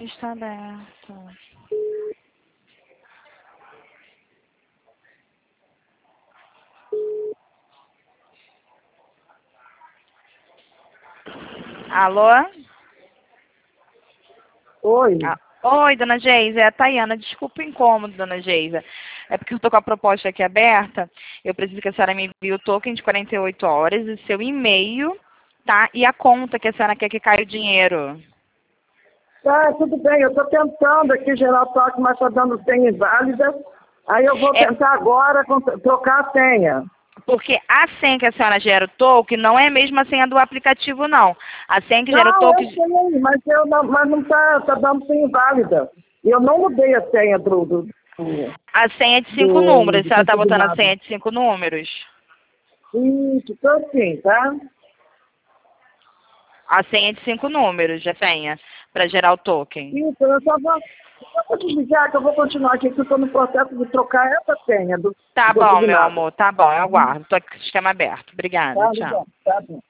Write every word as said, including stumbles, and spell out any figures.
está aberto. Alô? Oi. Ah, oi, dona Geisa, é a Tayana. Desculpa o incômodo, dona Geisa. É porque eu estou com a proposta aqui aberta. Eu preciso que a senhora me envie o token de quarenta e oito horas, o seu e-mail, tá? E a conta que a senhora quer que caia o dinheiro. Tá, tudo bem. Eu estou tentando aqui gerar o toque, mas está dando senha inválida. Aí eu vou É, tentar agora cont- trocar a senha. porque a senha que a senhora gera o token não é a mesma senha do aplicativo, não. A senha que gera o Não, eu token... sei, mas, eu não, mas não está tá dando senha inválida. E eu não mudei a senha do, do, do, A senha é de cinco do, números. A do senhora está botando a consignado. senha de cinco números? Isso, tô assim, tá? A senha é de cinco números, a senha, para gerar o token. Isso, eu só vou, só vou desligar que eu vou continuar aqui, que eu estou no processo de trocar essa senha do, Tá do bom, meu consignado. amor, tá bom, eu aguardo. Tô aqui com o sistema aberto. Obrigada, Tá, tchau. bom, tá bom.